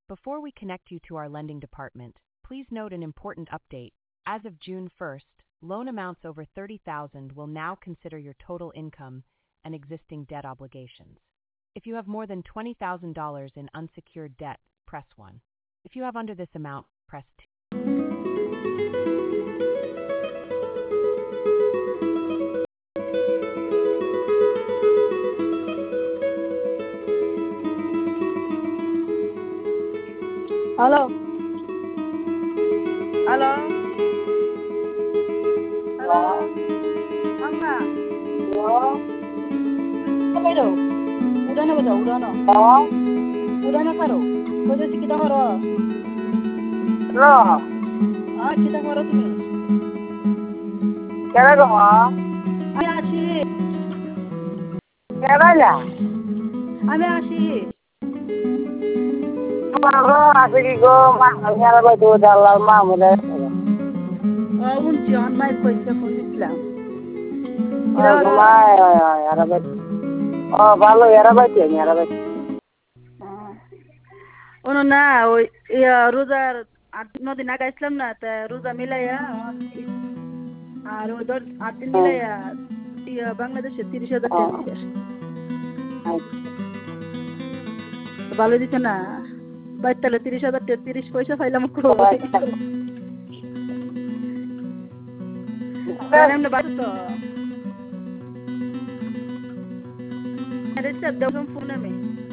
Before we connect you to our lending department, please note an important update. As of June 1st, loan amounts over $30,000 will now consider your total income and existing debt obligations. If you have more than $20,000 in unsecured debt, press 1. If you have under this amount, press 2. Halo. Halo. Halo. Angga. Halo. Apa itu? Udah na baca, udah na. Udah na karo. Kau jadi kita karo. Halo. Kita karo tu ni. Kera go? Ami ashi. Kera ya? Ami ashi. Maro asli go nyara batu dalam mamuda. Unci on mai kau itu kau Islam. Mai yara batu. Balo yara batu yara batu. Ono na রোজার 8-9 দিন আগে আসলাম না তা রোজা মিলাইয়া আর ওদের 8 দিন মিলাইয়া বাংলাদেশে 30,000 টাকা দিছে ভালো দিছে না বাইতালে 30,000 টাকা 30 পয়সা পাইলাম কো এমনি বাদ তো আরে সব দাম ফোন আমি